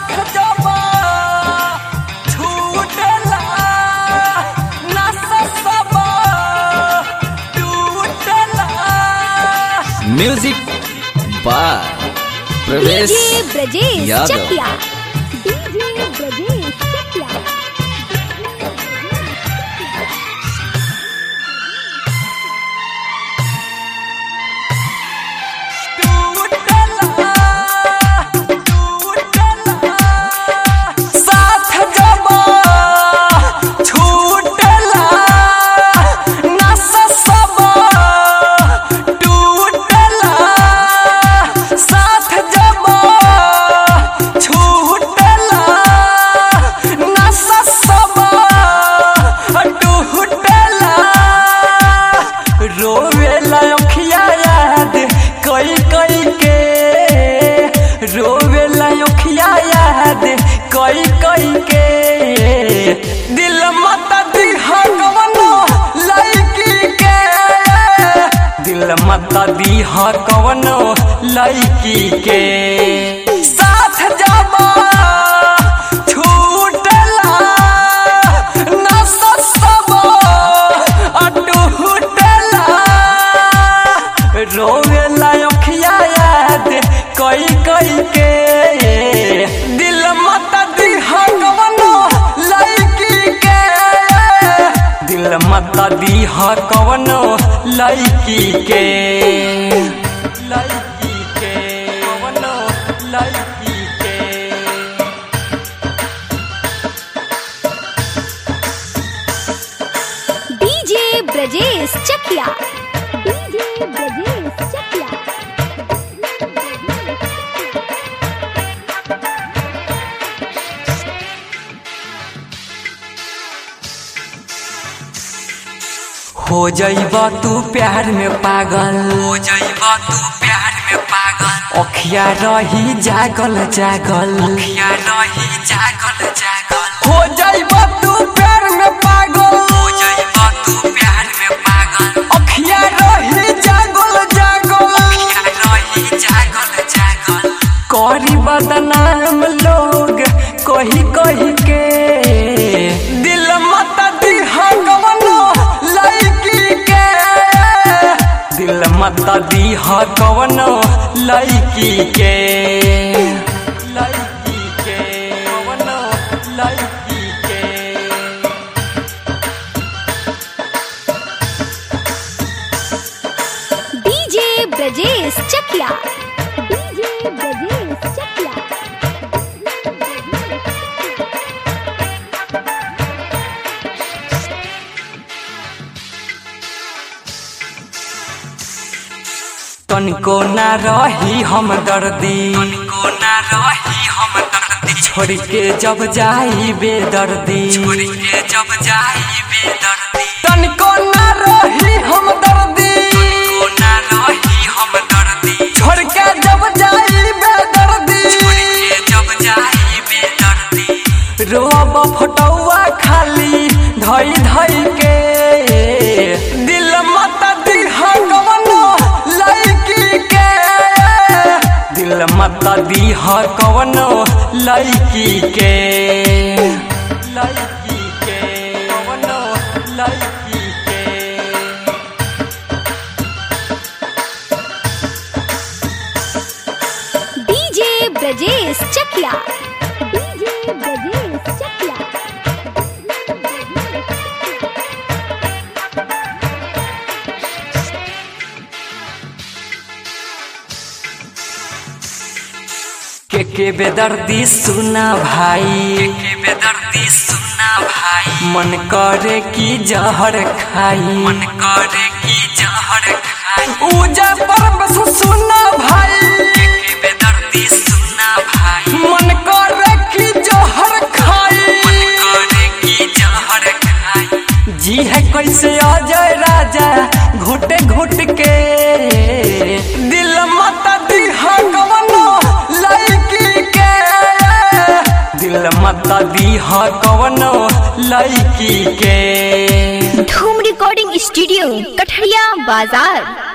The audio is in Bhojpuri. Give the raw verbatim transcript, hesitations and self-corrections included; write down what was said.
Music by Pravesh Yadav. DJ Brajesh Chakiya. कई कई के दिल मत दीहा कवनो लड़की के, दिल मत दीहा कवनो लड़की के। साथ जाबा छूटला ना ससबा अटूटला, रोवेला अखिया याद कई कई के दिल मत दीहा कवनो लड़की के, दिल मत दीहा कवनो लड़की के, लड़की के कवनो लड़की के। डीजे ब्रजेश चकिया। डीजे ब्रजेश चकिया। हो जाइबा तू प्यार में पागल, हो जाइबा तू प्यार में पागल। अखिया रही जागल जागल, अखिया रही जागल जागल। हो जाइबा तू प्यार में पागल, हो जाइबा तू प्यार में पागल। अखिया रही जागल जागल, अखिया रही जागल जागल। करी बदनाम लोग कही कही के दिल मत दीहा कवनो लड़की के, दिल मत दीहा कवनो लड़की के, लड़की के कवनो लड़की के। डीजे ब्रजेश चकिया। डीजे ब्रजेश चकिया। तनिको ना रही हम दर्दी, तनिको ना रही हम दर्दी। छोड़ के जब जाई बेदर्दी, छोड़ के जब जाई बेदर्दी। तनिको ना रही हम दर्दी, तनिको ना रही हम दर्दी। छोड़ के जब जाई बेदर्दी, छोड़ के जब जाई बेदर्दी। रोब फटौआ खाली धई धई के दिल मत दीहा कवनो लड़की के, दिल मत दीहा कवनो लड़की के, लड़की के कवनो लड़की के। डीजे ब्रजेश चकिया। डीजे ब्रजेश चकिया। के के बेदर्दी सुना भाई, के के बेदर्दी सुना भाई। मन करे की जहर खाई, मन करे की जहर खाई। उजा पर बस सुना भाई, के के बेदर्दी सुना भाई। मन करे की जहर खाई, मन करे की जहर खाई। जी है कैसे अजय राजा घुट घुट के दिल मत दीहा कवनो लड़की के, दिल मत दीहा कवनो लड़की के। धूम रिकॉर्डिंग स्टूडियो कठरिया बाजार।